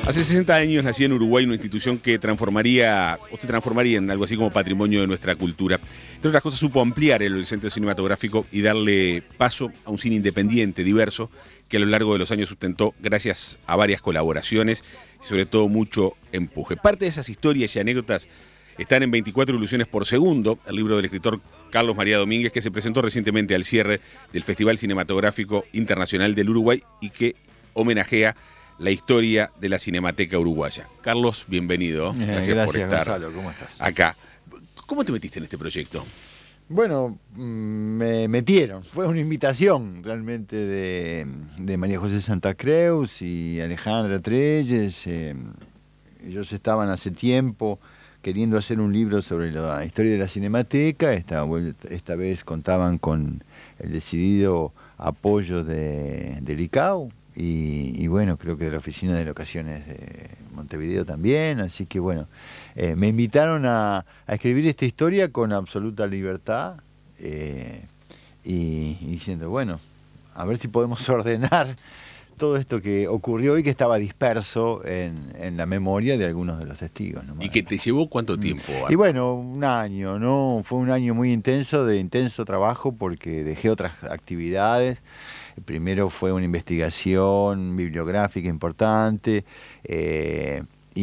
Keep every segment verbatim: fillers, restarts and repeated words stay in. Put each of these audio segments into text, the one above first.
Hace sesenta años nací en Uruguay una institución que transformaría, o se transformaría en algo así como patrimonio de nuestra cultura. Entre otras cosas, supo ampliar el horizonte cinematográfico y darle paso a un cine independiente, diverso, que a lo largo de los años sustentó gracias a varias colaboraciones y sobre todo mucho empuje. Parte de esas historias y anécdotas están en veinticuatro ilusiones por segundo, el libro del escritor Carlos María Domínguez, que se presentó recientemente al cierre del Festival Cinematográfico Internacional del Uruguay y que homenajea la historia de la Cinemateca Uruguaya. Carlos, bienvenido. Gracias, Gracias por estar Gonzalo, ¿cómo estás? acá. ¿Cómo te metiste en este proyecto? Bueno, me metieron. Fue una invitación realmente de, de María José Santa Creus y Alejandra Treyes. Eh, ellos estaban hace tiempo queriendo hacer un libro sobre la historia de la Cinemateca. Esta, esta vez contaban con el decidido apoyo de, del I C A O. Y, y bueno, creo que de la Oficina de Locaciones de Montevideo también, así que bueno, eh, me invitaron a, a escribir esta historia con absoluta libertad eh, y, y diciendo, bueno, a ver si podemos ordenar todo esto que ocurrió y que estaba disperso en, en la memoria de algunos de los testigos, ¿no? ¿Y que te llevó cuánto tiempo? Y bueno, un año, ¿no? Fue un año muy intenso, de intenso trabajo, porque dejé otras actividades. Primero fue una investigación bibliográfica importante eh,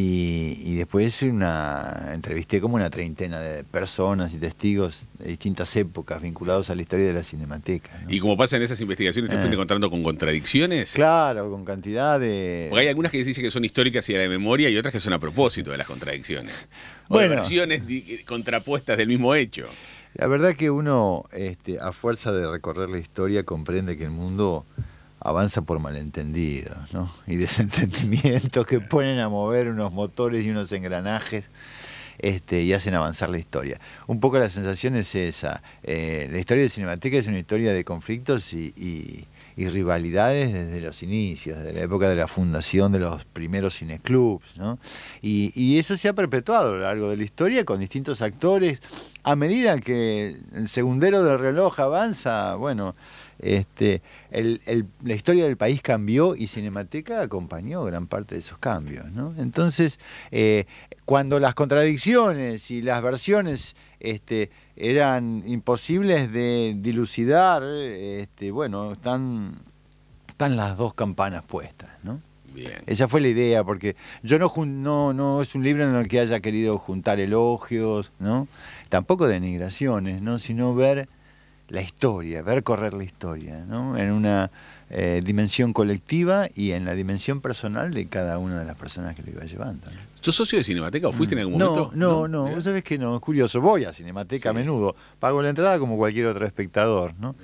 y, y después una entrevisté como una treintena de personas y testigos de distintas épocas vinculados a la historia de la Cinemateca, ¿no? Y como pasa en esas investigaciones, ¿te Eh. fuiste encontrando con contradicciones? Claro, con cantidad de... Porque hay algunas que dicen que son históricas y a la memoria y otras que son a propósito de las contradicciones. O Bueno. de versiones contrapuestas del mismo hecho. La verdad que uno, este, a fuerza de recorrer la historia, comprende que el mundo avanza por malentendidos, ¿no? Y desentendimientos que ponen a mover unos motores y unos engranajes este, y hacen avanzar la historia. Un poco la sensación es esa. Eh, la historia de Cinemateca es una historia de conflictos y, y, y rivalidades desde los inicios, desde la época de la fundación de los primeros cineclubs, ¿no? Y, y eso se ha perpetuado a lo largo de la historia con distintos actores. A medida que el segundero del reloj avanza, bueno, este, el, el, la historia del país cambió y Cinemateca acompañó gran parte de esos cambios, ¿no? Entonces, eh, cuando las contradicciones y las versiones este, eran imposibles de dilucidar, este, bueno, están, están las dos campanas puestas, ¿no? Bien. Esa fue la idea, porque yo no, no, no es un libro en el que haya querido juntar elogios, ¿no? Tampoco denigraciones, ¿no? Sino ver la historia, ver correr la historia, ¿no? En una eh, dimensión colectiva y en la dimensión personal de cada una de las personas que lo iba llevando, ¿no? ¿Sos socio de Cinemateca o fuiste en algún no, momento? No, no, no, vos sabés que no, es curioso, voy a Cinemateca sí. a menudo, pago la entrada como cualquier otro espectador, ¿no?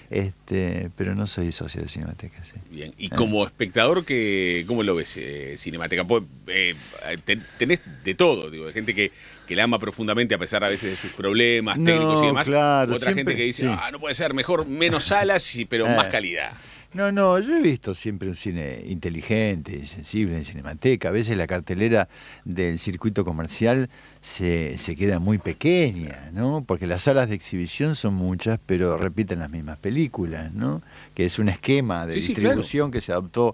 Este, pero no soy socio de Cinemateca, sí. Bien, y como eh. espectador, que, ¿cómo lo ves, eh, Cinemateca? Pues, eh, ten, tenés de todo, digo, de gente que, que la ama profundamente a pesar a veces de sus problemas técnicos no, y demás. Claro, Otra siempre, gente que dice, sí. ah, no puede ser, mejor menos salas, pero eh. más calidad. No, no, yo he visto siempre un cine inteligente, sensible en Cinemateca. A veces la cartelera del circuito comercial se, se queda muy pequeña, ¿no? Porque las salas de exhibición son muchas, pero repiten las mismas películas, ¿no? Que es un esquema de sí, sí, distribución claro. que se adoptó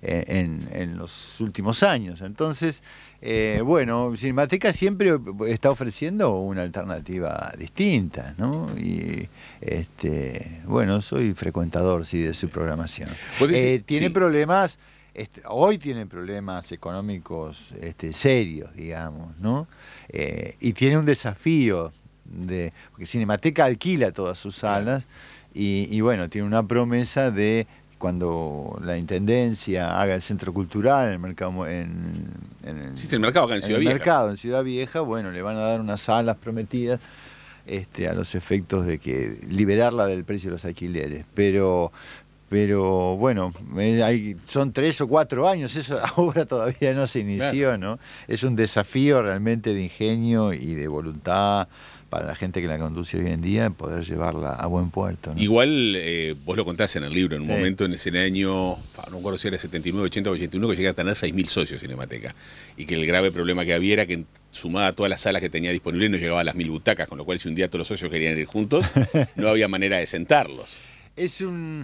en, en los últimos años. Entonces, eh, bueno, Cinemateca siempre está ofreciendo una alternativa distinta, ¿no? Y este, bueno, soy frecuentador, sí, de su programación. Eh, tiene sí. problemas, este, hoy tiene problemas económicos este, serios, digamos, ¿no? Eh, y tiene un desafío de, porque Cinemateca alquila todas sus salas y, y bueno, tiene una promesa de cuando la Intendencia haga el centro cultural en el mercado en, en el, sí, el mercado acá en, en Ciudad el Vieja. mercado en Ciudad Vieja, bueno, le van a dar unas salas prometidas este, a los efectos de que liberarla del precio de los alquileres, pero pero bueno, hay, son tres o cuatro años, esa obra todavía no se inició, claro. ¿no? Es un desafío realmente de ingenio y de voluntad para la gente que la conduce hoy en día, poder llevarla a buen puerto, ¿no? Igual, eh, vos lo contás en el libro, en un sí. momento en ese año, no recuerdo si era setenta y nueve, ochenta o ochenta y uno, que llega a tener seis mil socios Cinemateca, y que el grave problema que había era que sumada a todas las salas que tenía disponibles no llegaba a las mil butacas, con lo cual si un día todos los socios querían ir juntos, no había manera de sentarlos. Es un...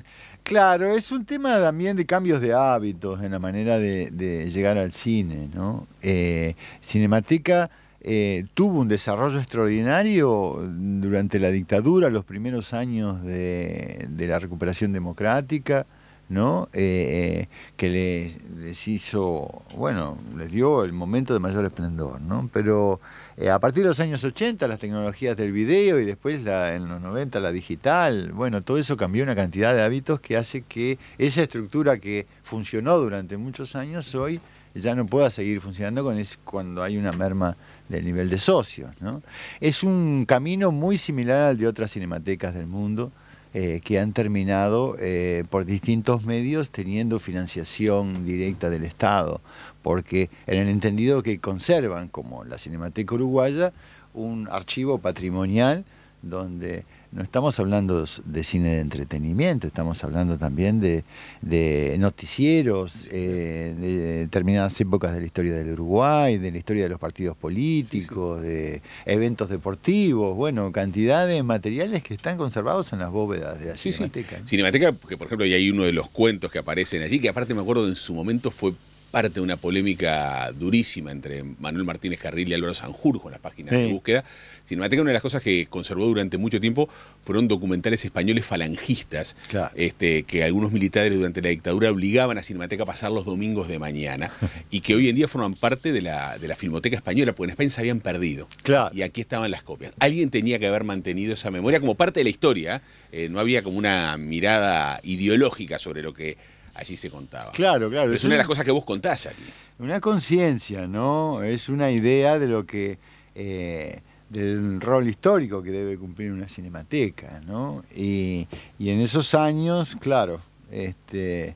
Claro, es un tema también de cambios de hábitos en la manera de, de llegar al cine, ¿no? Eh, Cinemateca eh, tuvo un desarrollo extraordinario durante la dictadura, los primeros años de, de la recuperación democrática, ¿no? Eh, que les, les hizo, bueno, les dio el momento de mayor esplendor, ¿no? Pero eh, a partir de los años ochenta, las tecnologías del video y después la, en los noventa la digital, bueno, todo eso cambió una cantidad de hábitos que hace que esa estructura que funcionó durante muchos años hoy ya no pueda seguir funcionando con es, cuando hay una merma del nivel de socios, ¿no? Es un camino muy similar al de otras cinematecas del mundo, Eh, que han terminado eh, por distintos medios teniendo financiación directa del Estado, porque en el entendido que conservan, como la Cinemateca Uruguaya, un archivo patrimonial donde no estamos hablando de cine de entretenimiento, estamos hablando también de, de noticieros, eh, de determinadas épocas de la historia del Uruguay, de la historia de los partidos políticos, de eventos deportivos, bueno, cantidad de materiales que están conservados en las bóvedas de la sí, Cinemateca. Sí. Cinemateca, que por ejemplo, y hay uno de los cuentos que aparecen allí, que aparte me acuerdo en su momento fue parte de una polémica durísima entre Manuel Martínez Carril y Álvaro Sanjurjo en las páginas sí. de búsqueda. Cinemateca, una de las cosas que conservó durante mucho tiempo fueron documentales españoles falangistas, claro. este, que algunos militares durante la dictadura obligaban a Cinemateca a pasar los domingos de mañana y que hoy en día forman parte de la, de la Filmoteca Española, porque en España se habían perdido. Claro. Y aquí estaban las copias. Alguien tenía que haber mantenido esa memoria como parte de la historia, eh, no había como una mirada ideológica sobre lo que allí se contaba. Claro, claro. Es, es una de las cosas que vos contás aquí. Una conciencia, ¿no? Es una idea de lo que, eh, del rol histórico que debe cumplir una cinemateca, ¿no? Y, y en esos años, claro, este,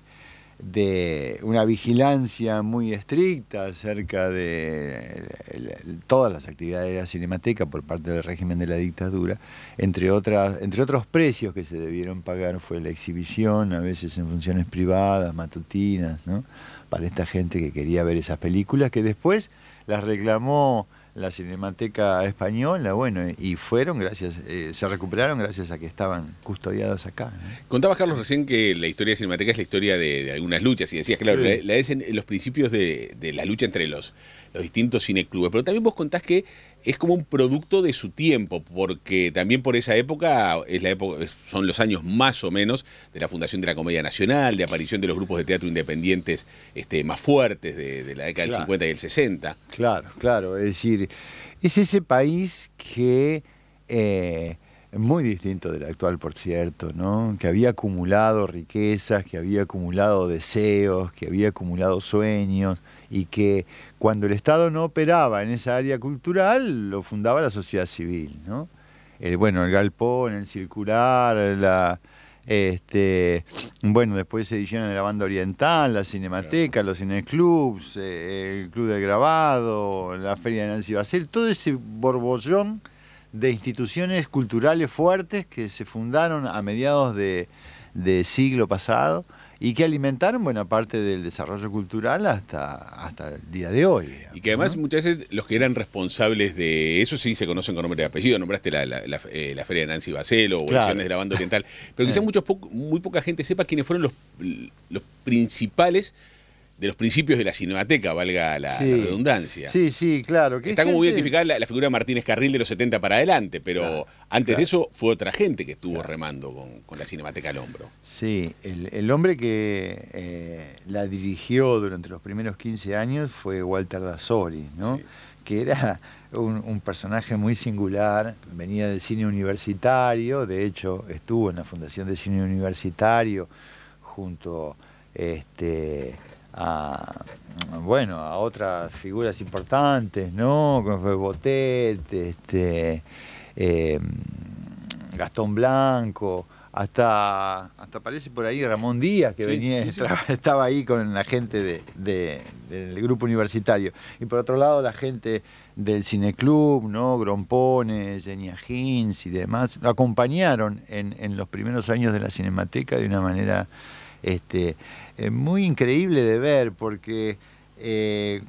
de una vigilancia muy estricta acerca de el, el, todas las actividades de la Cinemateca por parte del régimen de la dictadura, entre otras, entre otros precios que se debieron pagar fue la exhibición, a veces en funciones privadas, matutinas, ¿no? Para esta gente que quería ver esas películas, que después las reclamó la Cinemateca Española, bueno, y fueron gracias, eh, se recuperaron gracias a que estaban custodiadas acá, ¿no? Contabas, Carlos, recién que la historia de Cinemateca es la historia de, de algunas luchas, y decías, claro, sí. la, la es en, en los principios de, de la lucha entre los, los distintos cineclubes, pero también vos contás que es como un producto de su tiempo, porque también por esa época, es la época son los años más o menos de la fundación de la Comedia Nacional, de aparición de los grupos de teatro independientes este, más fuertes de, de la década claro. del cincuenta y el sesenta. Claro, claro, es decir, es ese país que, eh, muy distinto del actual, por cierto, ¿no? Que había acumulado riquezas, que había acumulado deseos, que había acumulado sueños, y que cuando el Estado no operaba en esa área cultural, lo fundaba la sociedad civil, ¿no? El, bueno, el galpón, el circular, la, este, bueno, después ediciones de la Banda Oriental, la Cinemateca, los cineclubs, eh, el Club de Grabado, la Feria de Nancy Basel, todo ese borbollón de instituciones culturales fuertes que se fundaron a mediados de, de siglo pasado, y que alimentaron buena parte del desarrollo cultural hasta, hasta el día de hoy. Digamos, y que además ¿no? muchas veces los que eran responsables de eso sí se conocen con nombre y apellido. Nombraste la, la, la, eh, la Feria de Nancy Baselo o claro. Ediciones de la Banda Oriental, pero quizás muchos po muy poca gente sepa quiénes fueron los, los principales de los principios de la Cinemateca, valga la, sí. la redundancia. Sí, sí, claro. Que Está como gente... muy identificada la, la figura de Martínez Carril de los setenta para adelante, pero claro, antes claro. de eso fue otra gente que estuvo claro. remando con, con la Cinemateca al hombro. Sí, el, el hombre que eh, la dirigió durante los primeros quince años fue Walter Dasori, ¿no? Sí. Que era un, un personaje muy singular, venía del cine universitario, de hecho estuvo en la Fundación de Cine Universitario junto este a bueno a otras figuras importantes, ¿no? Como fue Botet, este eh, Gastón Blanco, hasta hasta aparece por ahí Ramón Díaz, que sí, venía sí, sí. estaba ahí con la gente de, de, del grupo universitario, y por otro lado la gente del cineclub, ¿no? Grompones, Genia Hins y demás lo acompañaron en, en los primeros años de la Cinemateca de una manera este eh, muy increíble de ver, porque eh,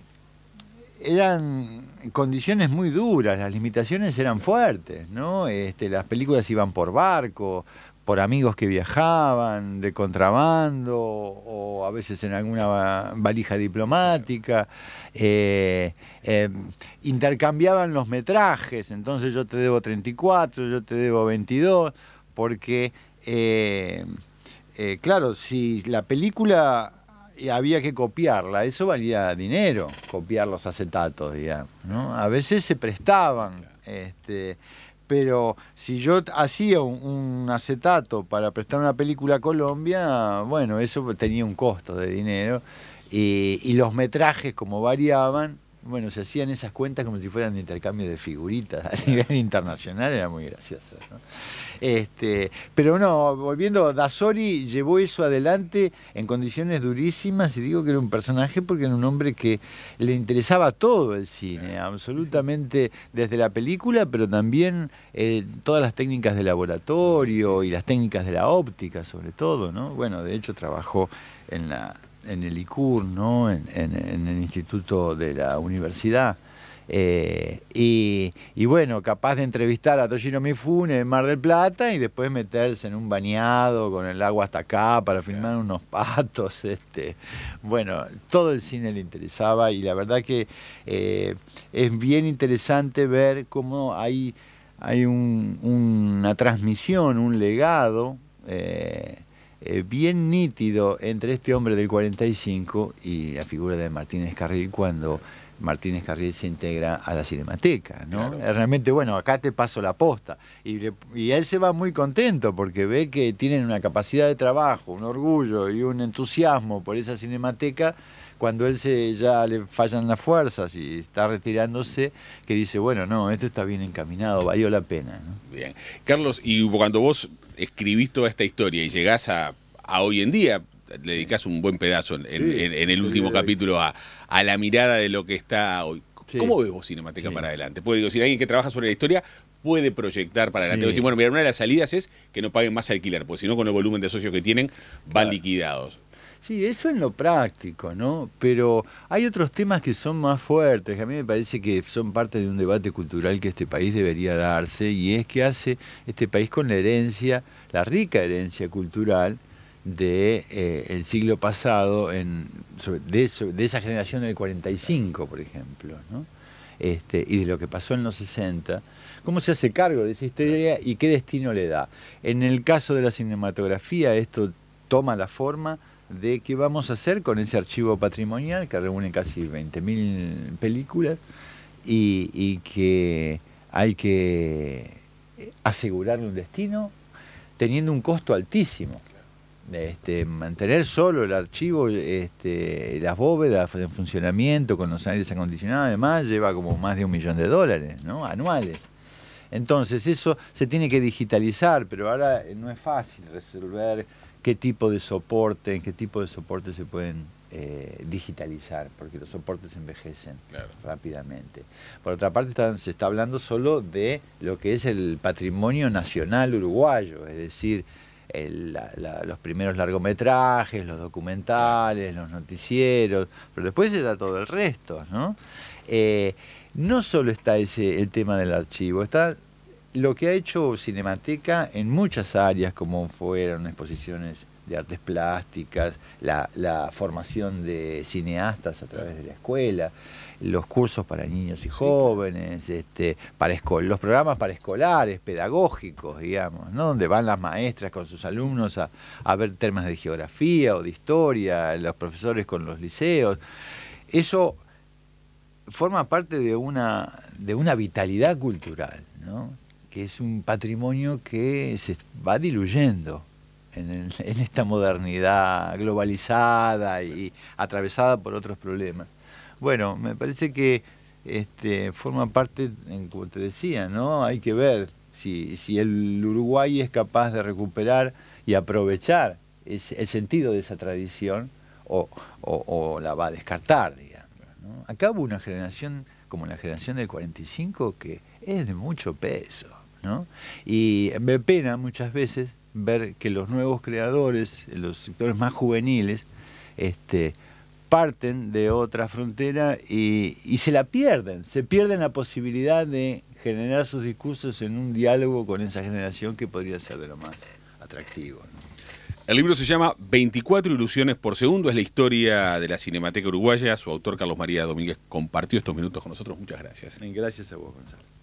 eran condiciones muy duras, las limitaciones eran fuertes, ¿no? Este, las películas iban por barco, por amigos que viajaban, de contrabando, o a veces en alguna valija diplomática. Eh, eh, intercambiaban los metrajes, entonces yo te debo treinta y cuatro, yo te debo veintidós, porque, eh, eh, claro, si la película había que copiarla, eso valía dinero, copiar los acetatos, digamos, ¿no? A veces se prestaban, este... pero si yo hacía un, un acetato para prestar una película a Colombia, bueno, eso tenía un costo de dinero, y, y los metrajes, como variaban, bueno, se hacían esas cuentas como si fueran de intercambio de figuritas a nivel internacional, era muy gracioso, ¿no? Este, pero no, volviendo, Dasori llevó eso adelante en condiciones durísimas, y digo que era un personaje porque era un hombre que le interesaba todo el cine, absolutamente, desde la película, pero también eh, todas las técnicas de laboratorio y las técnicas de la óptica, sobre todo, ¿no? Bueno, de hecho trabajó en la en el I C U R, ¿no? en, en, en el Instituto de la Universidad. Eh, y, y bueno, capaz de entrevistar a Toshiro Mifune en Mar del Plata y después meterse en un bañado con el agua hasta acá para filmar unos patos. Este, bueno, todo el cine le interesaba, y la verdad que eh, es bien interesante ver cómo hay, hay un, una transmisión, un legado eh, eh, bien nítido entre este hombre del cuarenta y cinco y la figura de Martínez Carril, cuando Martínez Carril se integra a la Cinemateca, ¿no? Claro. Realmente, bueno, acá te paso la posta. Y, le, y él se va muy contento porque ve que tienen una capacidad de trabajo, un orgullo y un entusiasmo por esa Cinemateca, cuando él se ya le fallan las fuerzas y está retirándose, que dice, bueno, no, esto está bien encaminado, valió la pena, ¿no? Bien. Carlos, y cuando vos escribís toda esta historia y llegás a, a hoy en día, le dedicás un buen pedazo en, sí, en, en el último sí, capítulo a, a la mirada de lo que está hoy. Sí. ¿Cómo ves vos Cinemateca sí. para adelante? Puede decir, alguien que trabaja sobre la historia puede proyectar para adelante. Sí. Decir, bueno, mira, una de las salidas es que no paguen más alquiler, porque si no, con el volumen de socios que tienen, van claro. liquidados. Sí, eso en lo práctico, ¿no? Pero hay otros temas que son más fuertes, que a mí me parece que son parte de un debate cultural que este país debería darse, y es que hace este país con la herencia, la rica herencia cultural de eh, el siglo pasado, en, sobre, de, sobre, de esa generación del cuarenta y cinco, por ejemplo, ¿no? Este, y de lo que pasó en los sesenta, cómo se hace cargo de esa historia y qué destino le da. En el caso de la cinematografía, esto toma la forma de qué vamos a hacer con ese archivo patrimonial que reúne casi veinte mil películas, y, y que hay que asegurarle un destino teniendo un costo altísimo. Este, mantener solo el archivo, este, las bóvedas en funcionamiento con los aires acondicionados, además lleva como más de un millón de dólares, ¿no? Anuales. Entonces eso se tiene que digitalizar, pero ahora no es fácil resolver qué tipo de soporte, en qué tipo de soporte se pueden eh, digitalizar, porque los soportes envejecen claro. rápidamente. Por otra parte, está, se está hablando solo de lo que es el patrimonio nacional uruguayo, es decir, El, la, la, los primeros largometrajes, los documentales, los noticieros, pero después se da todo el resto, ¿no? Eh, no solo está ese el tema del archivo, está lo que ha hecho Cinemateca en muchas áreas, como fueron exposiciones de artes plásticas, la, la formación de cineastas a través de la escuela, los cursos para niños y jóvenes, sí, este, para escol los programas para escolares, pedagógicos, digamos, ¿no? Donde van las maestras con sus alumnos a, a ver temas de geografía o de historia, los profesores con los liceos. Eso forma parte de una, de una vitalidad cultural, ¿no? Que es un patrimonio que se va diluyendo en, el, en esta modernidad globalizada y atravesada por otros problemas. Bueno, me parece que este, forma parte, como te decía, ¿no? Hay que ver si, si el Uruguay es capaz de recuperar y aprovechar ese, el sentido de esa tradición o, o, o la va a descartar, digamos, ¿no? Acá hubo una generación como la generación del cuarenta y cinco que es de mucho peso, ¿no? Y me pena muchas veces ver que los nuevos creadores, los sectores más juveniles, este, parten de otra frontera y, y se la pierden, se pierden la posibilidad de generar sus discursos en un diálogo con esa generación que podría ser de lo más atractivo. atractivo, ¿no? El libro se llama veinticuatro ilusiones por segundo, es la historia de la Cinemateca Uruguaya. Su autor, Carlos María Domínguez, compartió estos minutos con nosotros. Muchas gracias. Gracias a vos, Gonzalo.